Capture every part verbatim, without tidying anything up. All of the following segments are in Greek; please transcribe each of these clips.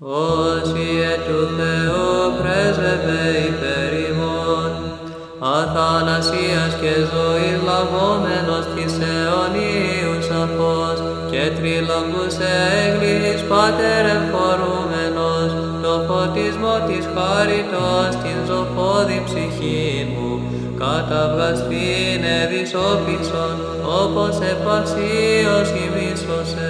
Όσιε του Θεού πρέσβευε υπέρ ημών, αθανασίας και ζωής λαβόμενος της αιωνίους αφός, και τριλογούς έγκλης Πάτερ εμφορούμενος, το φωτισμό της χάριτος την ζωφώδη ψυχή μου, καταβλαστήν εδισόπισον, όπως επαξίως ημίσωσε.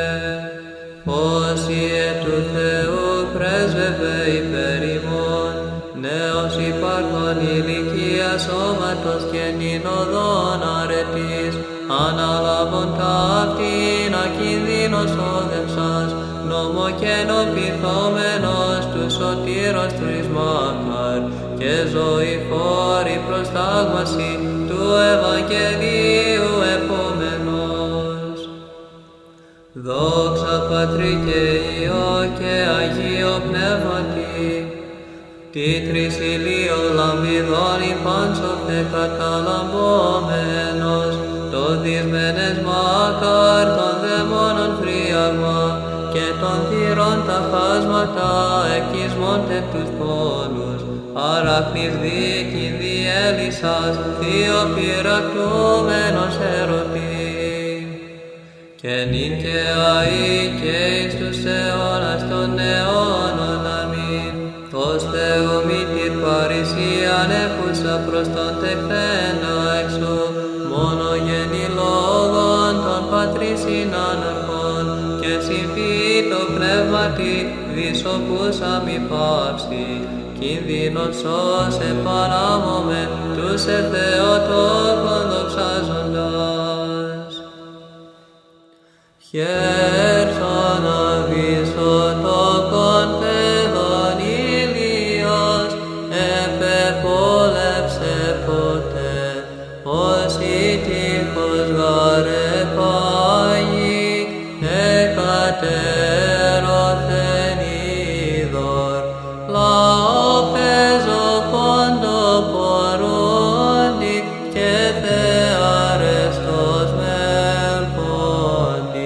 Όσιε του Θεού πρέσβευε υπέρ ημών, νέος υπάρχον ηλικία σώματος και την οδόν αρετής, αναλάβων ταύτην ακινδύνος όδευσας, νομοκαινοπιθόμενος του σωτήρος τρισμάκαρ, και ζωή φόρη προστάγμαση του Ευαγγελίου επόμενος. Δόξα Πατρί και Υιό και Αγίο Πνεύματι, τι τρεις ηλίων λαμπιδών υπάνσοφε καταλαμπόμενος, το δυσμένες μάκαρ των δαιμόνων φρίαγμα, και των θυρών τα χάσματα εκεισμώνται τους πόνους, αράχνης δίκη διέλυσας, θείο πυρακτούμενος ερωτή. Και νυν και αεί και εις τους αιώνας των αιώνων αμήν, ως Θεού μήτηρ παρησίαν έχουσα προς τον τεχθέντα εξού, μονογενή λόγων των πατρίς συνάναρχων, και συμφύτω πνεύματι δισοπούσα μη πάυση, κινδύνος σώσε παράμωμεν τους σε Θεοτόκον δοξάζοντας. Χέρσον αβύσω τόκον παιδόν ηλίας, επεπόλεψε ποτέ, όσοι τείχος γαρε πάγει, εκατέρωθεν είδωρ, λαό παίζω πόντο πορούντι, και θεαρεστός μελπόντι.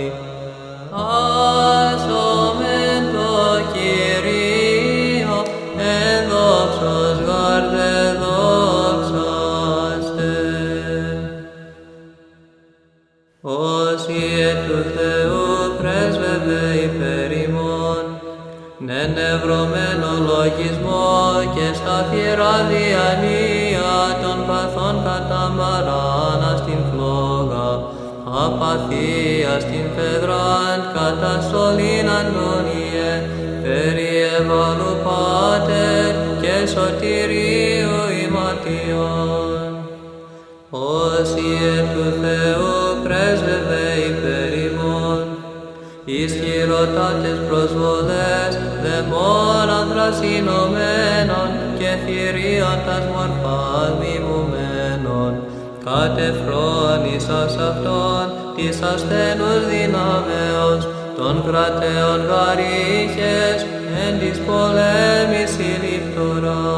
Άσομεν το Κυρίο, εν δόξος γαρ δε δόξαστε. Όσιε του Θεού πρέσβευε υπέρ ημών, νενευρωμένο λογισμό και σταθερά διανία των παθών καταμαράνα στην φλόγα, απαθία στην πεδράν καταστολήν αντωνιέ, περιεβάλλου Πάτερ και σωτηρίου ημάτιον. Όσιε του Θεού πρέσβευε υπέρ ημών, ισχυροτάτες προσβολές δαιμόνων θρασινωμένων και θηρίων τας μορφάς μιμουμένων, κατεφρόνησας αυτών της ασθενούς δυνάμεως, των κρατέων γαρίχες εν της πολέμης συλληπτωρά.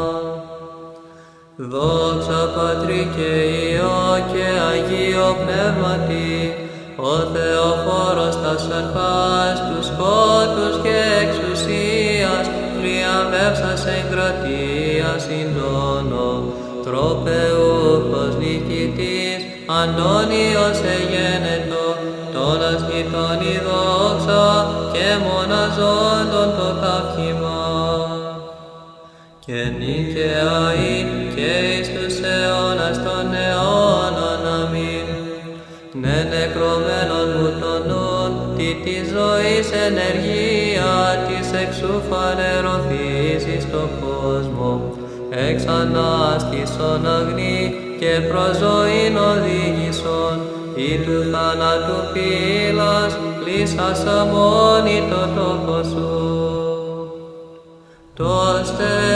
Δόξα Πατρί και Υιό και Αγίο Πνεύματι, ο Θεοφόρος τας αρχάς του σκότους και εξουσίας, θριαμβεύσας εγκρατεία συντόνο, τροπεούχος νικητής, Αντώνιος εγένετο, των ασκητών η δόξα και μοναζόντων το καύχημα. Και νυν και αεί και εις τους αιώνας των αιώνων αμήν. Ναι νεκρωμένον μου τον νουν, τι της ζωής ενεργία της εξού φανερωθείς εις το κόσμο, εξ ανάστησον αγνή και προς ζωήν οδήγησον, ή του θανάτου φύλας κλείσας αμόνι το τόπο σου. Το